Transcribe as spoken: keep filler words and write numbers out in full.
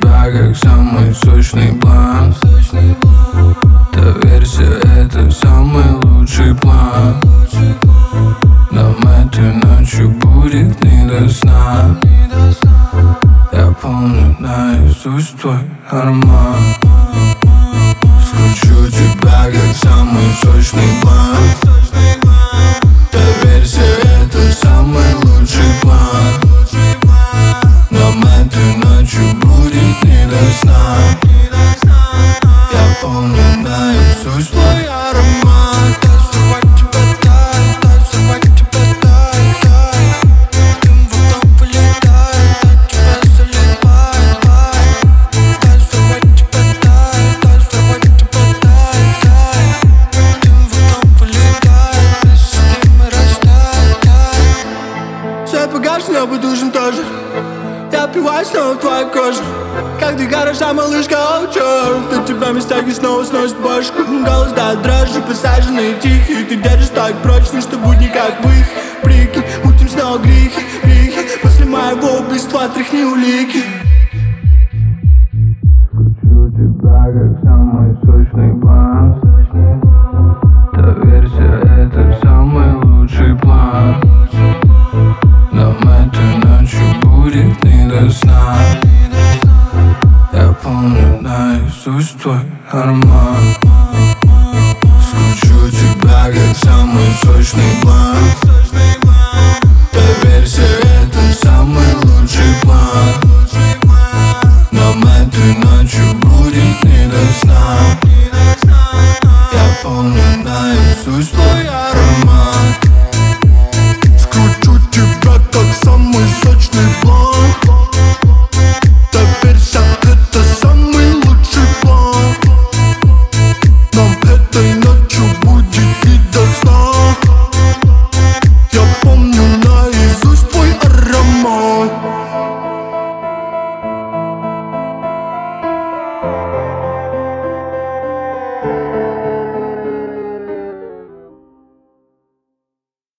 тебя как самый сочный блант. Доверься, это самый лучший план. Нам этой ночью будет не до сна. Я помню наизусть твой аромат. Скручу тебя как самый сочный блант. Доверься, это самый лучший план. Нам этой ночью будет не до сна. Я помню наизусть твой аромат. Танцевать тебя дай, танцевать тебя дай, дай. Дым в окно вылетает, от тебя залипает, ай. Танцевать тебя дай, танцевать тебя дай, дай. Дым в окно вылетает, без дыма растает, дай. Свет погас, небо душен тоже. Я впиваюсь снова в твою кожу. Как ты хороша, малышка, о, черт. От тебя местами снова сносит башку. Голос дает дрожжи, посаженные тихие. Ты держишь так прочно, что будни как вых. Прикинь, мутим снова грехи, грехи. После моего убийства тряхни улики. Скручу тебя как самый сочный блант. Доверься, это самый лучший план. Нам этой ночью будет не до сна. Я помню наизусть твой аромат. Скручу тебя как самый сочный блант.